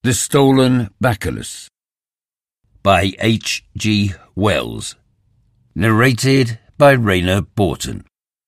The Stolen Bacillus by H. G. Wells. Narrated by Rayner Borton.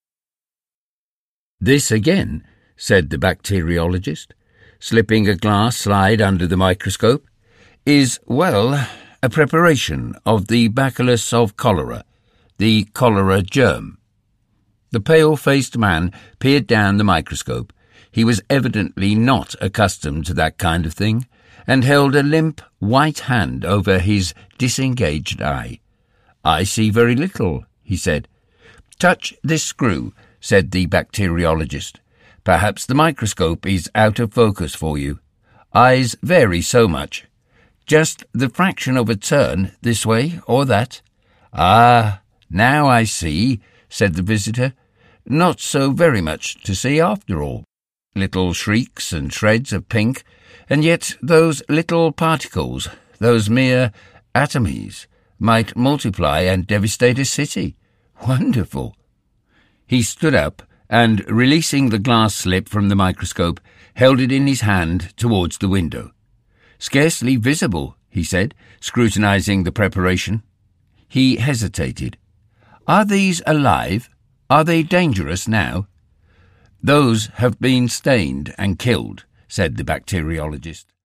"This again," said the bacteriologist, slipping a glass slide under the microscope, "is, well, a preparation of the bacillus of cholera, the cholera germ." The pale-faced man peered down the microscope. He was evidently not accustomed to that kind of thing, and held a limp, white hand over his disengaged eye. "I see very little," he said. "Touch this screw," said the bacteriologist. "Perhaps the microscope is out of focus for you. Eyes vary so much. Just the fraction of a turn this way or that." "Ah, now I see," said the visitor. "Not so very much to see after all. Little shrieks and shreds of pink, and yet those little particles, those mere atomies, might multiply and devastate a city. Wonderful." He stood up and, releasing the glass slip from the microscope, held it in his hand towards the window. "Scarcely visible," he said, scrutinizing the preparation. He hesitated. "Are these alive? Are they dangerous now?" "Those have been stained and killed," said the bacteriologist.